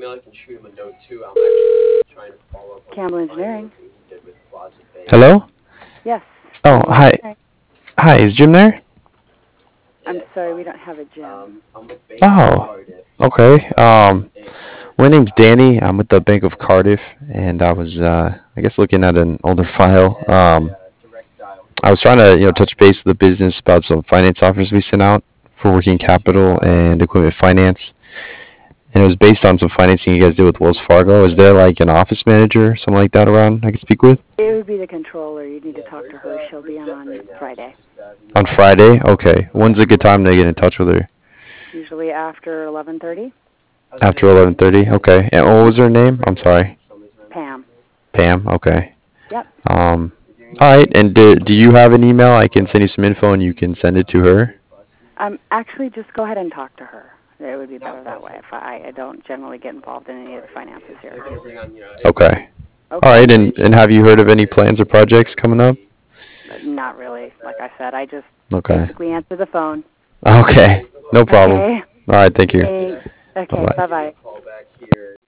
Campbell Engineering. Hello? Yes. Oh, Campbell hi. Engineering. Hi, is Jim there? I'm sorry, we don't have a gym. Oh, okay. My name's Danny. I'm with the Bank of Cardiff, and I was, I guess, looking at an older file. I was trying to, touch base with the business about some finance offers we sent out for working capital and equipment finance. And it was based on some financing you guys did with Wells Fargo. Is there like an office manager, something like that around I could speak with? It would be the controller. You need to talk to her. She'll be on Friday. On Friday? Okay. When's a good time to get in touch with her? Usually after 11:30. After 11:30? Okay. And what was her name? I'm sorry. Pam. Pam? Okay. Yep. All right. And do you have an email? I can send you some info and you can send it to her? Actually, just go ahead and talk to her. It would be better that way. If I don't generally get involved in any of the finances here. Okay. All Okay. right. And have you heard of any plans or projects coming up? Not really. Like I said, I just Okay. basically answer the phone. Okay. No problem. Okay. All right. Thank you. Okay. Bye-bye. Bye-bye.